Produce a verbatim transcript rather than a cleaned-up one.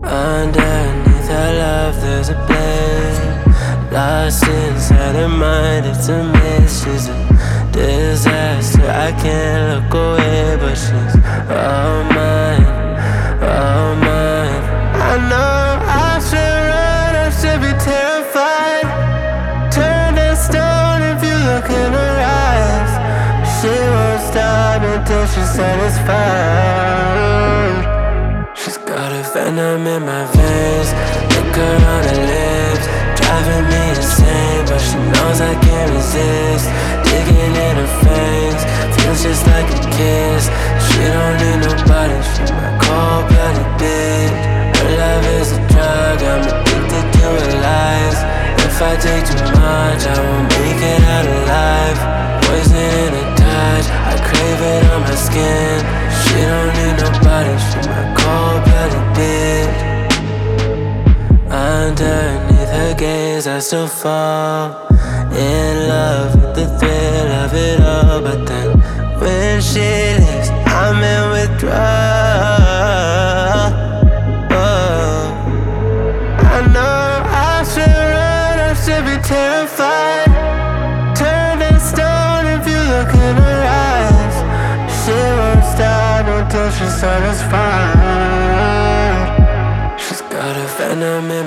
Underneath her love there's a blade, lost inside her mind, it's a mess. She's a disaster, I can't look away, but she's all mine, all mine. I know I should run, I should be terrified. Turn to stone if you look in her eyes. She won't stop until she's satisfied. She's got a venom in my veins, liquor on her lips, driving me insane, but she knows I can't resist. Digging in her veins, feels just like a kiss. She don't need nobody, she my cold-blooded bitch. Her love is a drug, I'm addicted to her lies. If I take too much, I won't make it out alive. Poison in a touch, I crave it on my skin. She don't need nobody, she my cold-blooded bitch. Underneath her gaze I still fall in love with the thrill of it all. But then when she leaves, I'm in withdrawal. Oh. I know I should run, I should be terrified. Turn to stone if you look in her eyes. She won't stop until she's satisfied. She's got a venom in